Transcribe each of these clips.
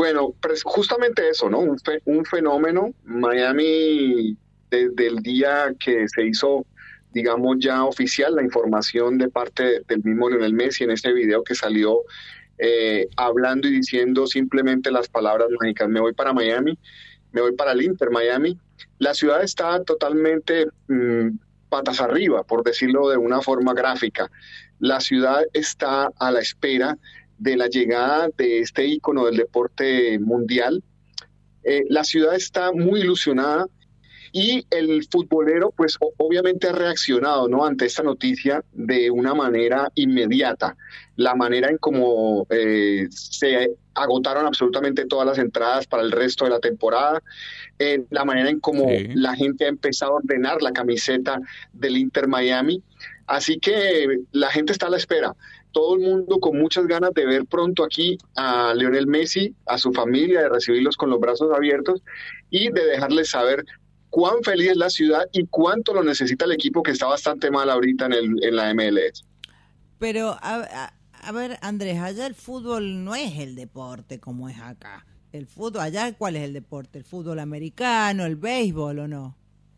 Bueno, justamente eso, ¿no? Un fenómeno. Miami, desde el día que se hizo, digamos, ya oficial la información de parte del mismo Lionel Messi en ese video que salió hablando y diciendo simplemente las palabras mágicas, me voy para Miami, me voy para el Inter Miami. La ciudad está totalmente patas arriba, por decirlo de una forma gráfica. La ciudad está a la espera de la llegada de este ícono del deporte mundial. La ciudad está muy ilusionada y el futbolero, pues obviamente ha reaccionado, ¿no?, ante esta noticia de una manera inmediata. La manera en cómo se agotaron absolutamente todas las entradas para el resto de la temporada, la manera en cómo Sí. la gente ha empezado a ordenar la camiseta del Inter Miami. Así que la gente está a la espera. Todo el mundo con muchas ganas de ver pronto aquí a Lionel Messi, a su familia, de recibirlos con los brazos abiertos y de dejarles saber cuán feliz es la ciudad y cuánto lo necesita el equipo, que está bastante mal ahorita en la MLS. Pero, a ver, Andrés, allá el fútbol no es el deporte como es acá. El fútbol, allá, ¿cuál es el deporte? ¿El fútbol americano, el béisbol o no?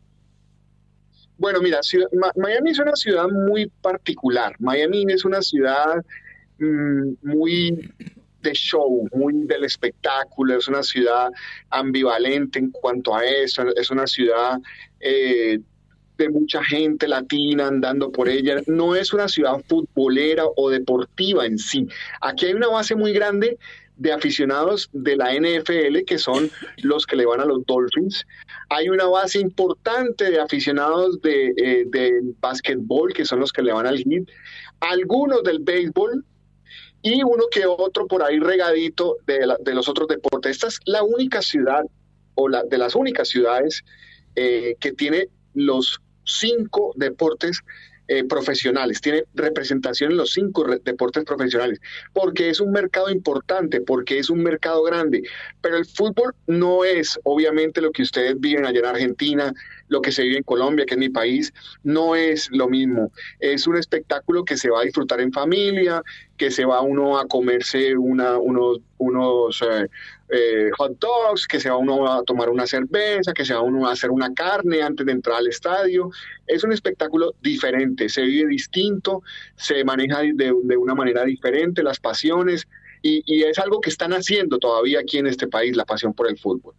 Bueno, mira, Miami es una ciudad muy particular. Miami es una ciudad muy de show, muy del espectáculo, es una ciudad ambivalente en cuanto a eso, es una ciudad de mucha gente latina andando por ella, no es una ciudad futbolera o deportiva en sí. Aquí hay una base muy grande de aficionados de la NFL, que son los que le van a los Dolphins. Hay una base importante de aficionados del básquetbol, que son los que le van al Heat. Algunos del béisbol, y uno que otro por ahí regadito de los otros deportes. Esta es la única ciudad, de las únicas ciudades que tiene los 5 deportes profesionales, tiene representación en los 5 deportes profesionales, porque es un mercado importante, porque es un mercado grande, pero el fútbol no es obviamente lo que ustedes viven allá en Argentina, lo que se vive en Colombia, que es mi país, no es lo mismo. Es un espectáculo que se va a disfrutar en familia, que se va uno a comerse unos hot dogs, que se va uno a tomar una cerveza, que se va uno a hacer una carne antes de entrar al estadio. Es un espectáculo diferente, se vive distinto, se maneja de una manera diferente las pasiones, y es algo que están haciendo todavía aquí en este país, la pasión por el fútbol.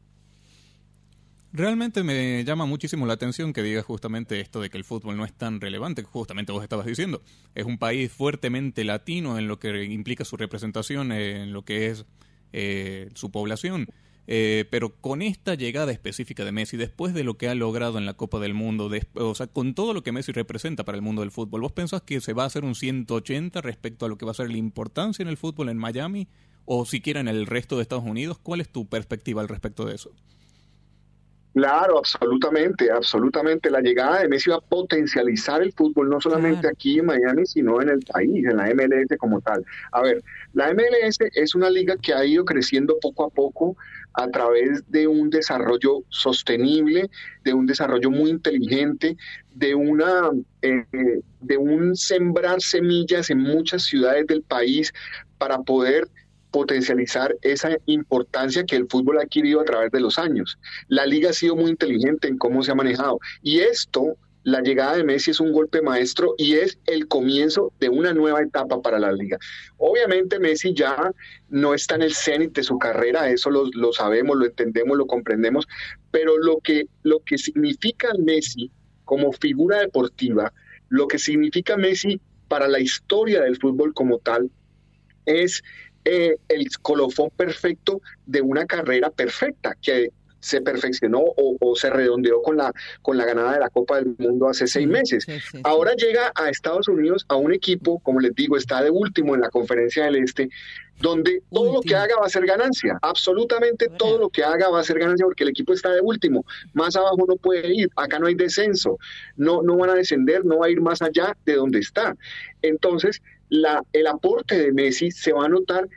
Realmente me llama muchísimo la atención que digas justamente esto de que el fútbol no es tan relevante, que justamente vos estabas diciendo. Es un país fuertemente latino en lo que implica su representación, en lo que es su población. Pero con esta llegada específica de Messi, después de lo que ha logrado en la Copa del Mundo, o sea, con todo lo que Messi representa para el mundo del fútbol, ¿vos pensás que se va a hacer un 180 respecto a lo que va a ser la importancia en el fútbol en Miami o siquiera en el resto de Estados Unidos? ¿Cuál es tu perspectiva al respecto de eso? Claro, absolutamente, absolutamente. La llegada de Messi va a potencializar el fútbol, no solamente Claro. aquí en Miami, sino en el país, en la MLS como tal. A ver, la MLS es una liga que ha ido creciendo poco a poco a través de un desarrollo sostenible, de un desarrollo muy inteligente, de eh, de un sembrar semillas en muchas ciudades del país para poder potencializar esa importancia que el fútbol ha adquirido a través de los años. La liga ha sido muy inteligente en cómo se ha manejado, y esto, la llegada de Messi, es un golpe maestro y es el comienzo de una nueva etapa para la liga. Obviamente Messi ya no está en el cenit de su carrera, eso lo sabemos, lo entendemos, lo comprendemos, pero lo que significa Messi como figura deportiva, lo que significa Messi para la historia del fútbol como tal, es el colofón perfecto de una carrera perfecta que se perfeccionó o se redondeó con la ganada de la Copa del Mundo hace 6 meses. Sí, sí, sí. Ahora llega a Estados Unidos a un equipo, como les digo, está de último en la Conferencia del Este, donde todo lo que Último. haga va a ser ganancia, absolutamente todo Bueno, lo que haga va a ser ganancia, porque el equipo está de último, más abajo no puede ir, acá no hay descenso, no van a descender, no va a ir más allá de donde está. Entonces, el aporte de Messi se va a notar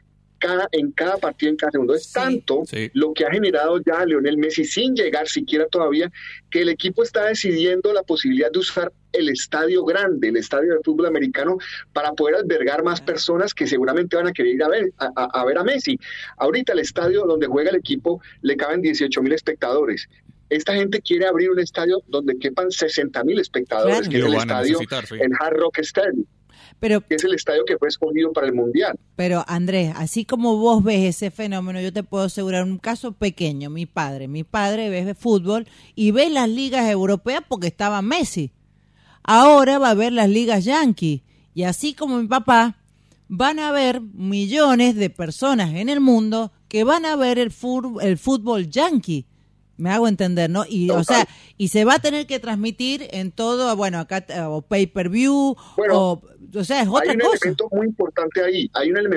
cada partido, en cada segundo. Es tanto lo que ha generado ya Lionel Messi, sin llegar siquiera todavía, que el equipo está decidiendo la posibilidad de usar el estadio grande, el estadio de fútbol americano, para poder albergar más personas que seguramente van a querer ir a ver a Messi. Ahorita el estadio donde juega el equipo le caben 18,000 espectadores. Esta gente quiere abrir un estadio donde quepan 60,000 espectadores, que es el estadio, el Hard Rock Stadium, que es el estadio que fue escogido para el Mundial. Pero Andrés, así como vos ves ese fenómeno, yo te puedo asegurar un caso pequeño. Mi padre ve fútbol y ve las ligas europeas porque estaba Messi. Ahora va a ver las ligas yanquis. Y así como mi papá, van a haber millones de personas en el mundo que van a ver el fútbol yanqui. Me hago entender, ¿no? Y o sea, y se va a tener que transmitir en todo, bueno, acá o pay-per-view, o sea, es otra cosa. Hay un elemento muy importante ahí,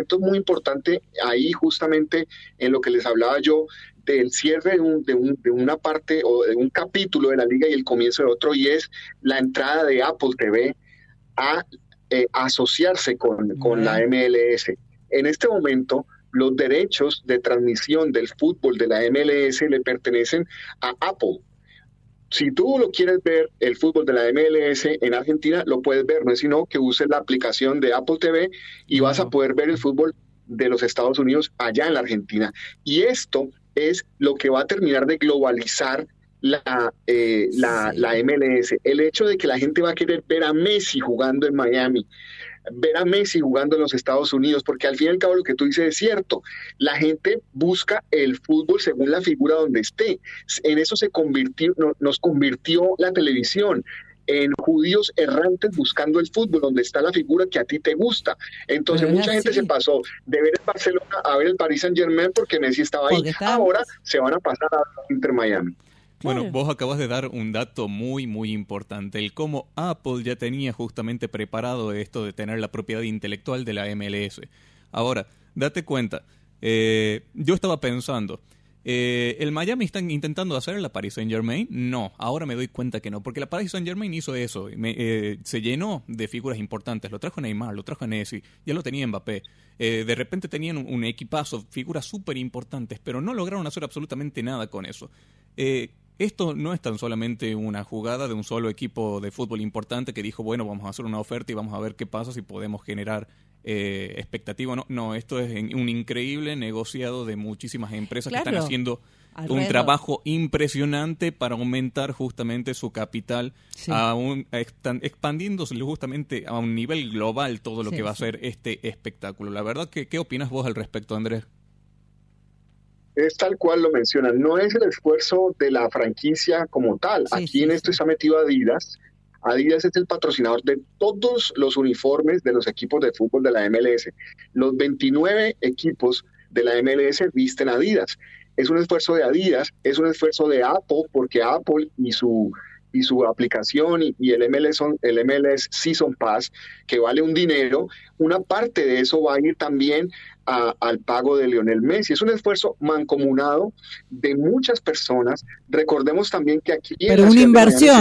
justamente en lo que les hablaba yo del cierre de una parte o de un capítulo de la liga y el comienzo de otro, y es la entrada de Apple TV a asociarse con la MLS. En este momento, los derechos de transmisión del fútbol de la MLS le pertenecen a Apple. Si tú lo quieres ver, el fútbol de la MLS en Argentina, lo puedes ver, no es sino que uses la aplicación de Apple TV y vas a poder ver el fútbol de los Estados Unidos allá en la Argentina. Y esto es lo que va a terminar de globalizar la MLS. El hecho de que la gente va a querer ver a Messi jugando en Miami, ver a Messi jugando en los Estados Unidos, porque al fin y al cabo lo que tú dices es cierto, la gente busca el fútbol según la figura donde esté. En eso nos convirtió la televisión, en judíos errantes buscando el fútbol donde está la figura que a ti te gusta. Entonces mucha gente se pasó de ver el Barcelona a ver el Paris Saint-Germain porque Messi estaba ahí. Ahora se van a pasar a Inter Miami. Bueno, vos acabas de dar un dato muy, muy importante, el cómo Apple ya tenía justamente preparado esto de tener la propiedad intelectual de la MLS. Ahora, date cuenta, yo estaba pensando, ¿el Miami está intentando hacer la Paris Saint-Germain? No, ahora me doy cuenta que no, porque la Paris Saint-Germain hizo eso, se llenó de figuras importantes, lo trajo Neymar, lo trajo Messi, ya lo tenía Mbappé. De repente tenían un equipazo, figuras súper importantes, pero no lograron hacer absolutamente nada con eso. Esto no es tan solamente una jugada de un solo equipo de fútbol importante que dijo, bueno, vamos a hacer una oferta y vamos a ver qué pasa si podemos generar expectativa. No, esto es un increíble negociado de muchísimas empresas que están haciendo un trabajo impresionante para aumentar justamente su capital, expandiéndose justamente a un nivel global todo lo que va a ser este espectáculo. La verdad, ¿qué opinas vos al respecto, Andrés? Es tal cual lo mencionan, no es el esfuerzo de la franquicia como tal. Aquí en esto está metido Adidas. Adidas es el patrocinador de todos los uniformes de los equipos de fútbol de la MLS. Los 29 equipos de la MLS visten Adidas. Es un esfuerzo de Adidas, es un esfuerzo de Apple, porque Apple y su aplicación y el MLS Season Pass, que vale un dinero, una parte de eso va a ir también al pago de Lionel Messi. Es un esfuerzo mancomunado de muchas personas. Recordemos también que aquí en la inversión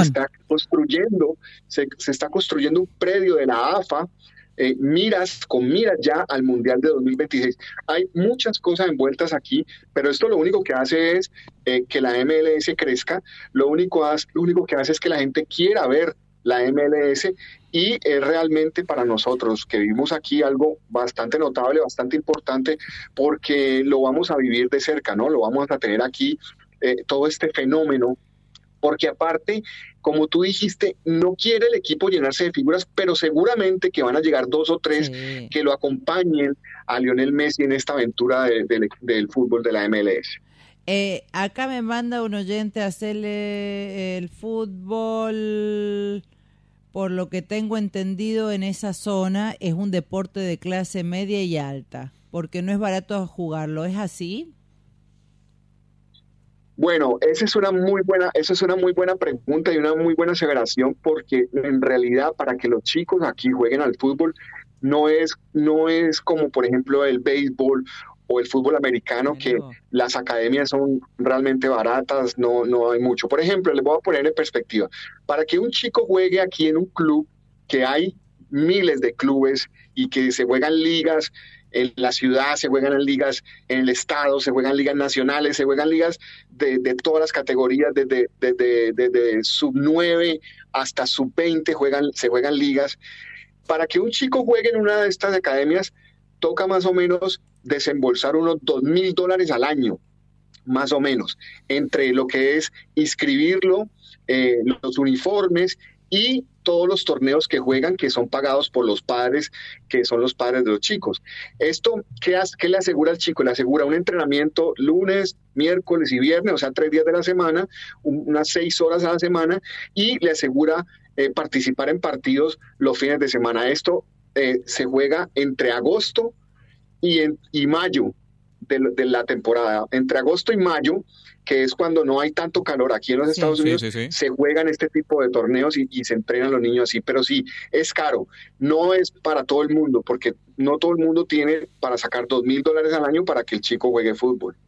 se está construyendo un predio de la AFA, miras ya al Mundial de 2026. Hay muchas cosas envueltas aquí, pero esto lo único que hace es que la MLS crezca, lo único que hace es que la gente quiera ver la MLS, y es realmente para nosotros que vivimos aquí algo bastante notable, bastante importante, porque lo vamos a vivir de cerca, ¿no? Lo vamos a tener aquí, todo este fenómeno, porque aparte, como tú dijiste, no quiere el equipo llenarse de figuras, pero seguramente que van a llegar 2 o 3 que lo acompañen a Lionel Messi en esta aventura del fútbol de la MLS. Acá me manda un oyente a hacerle el fútbol, por lo que tengo entendido en esa zona, es un deporte de clase media y alta, porque no es barato jugarlo, ¿es así? Bueno, esa es una muy buena pregunta y una muy buena aseveración, porque en realidad para que los chicos aquí jueguen al fútbol no es como por ejemplo el béisbol o el fútbol americano, que las academias son realmente baratas, no hay mucho. Por ejemplo, les voy a poner en perspectiva, para que un chico juegue aquí en un club, que hay miles de clubes y que se juegan ligas en la ciudad, se juegan en ligas en el estado, se juegan ligas nacionales, se juegan ligas de todas las categorías, desde sub 9 hasta sub 20 se juegan ligas. Para que un chico juegue en una de estas academias, toca más o menos desembolsar unos $2,000 al año, más o menos, entre lo que es inscribirlo, los uniformes y todos los torneos que juegan, que son pagados por los padres, que son los padres de los chicos. Esto, ¿qué le asegura al chico? Le asegura un entrenamiento lunes, miércoles y viernes, o sea, 3 días de la semana, unas 6 horas a la semana, y le asegura participar en partidos los fines de semana. Esto se juega entre agosto y mayo de la temporada. Entre agosto y mayo, que es cuando no hay tanto calor aquí en los Estados Unidos, se juegan este tipo de torneos y se entrenan los niños así. Pero sí, es caro. No es para todo el mundo, porque no todo el mundo tiene para sacar $2,000 al año para que el chico juegue fútbol.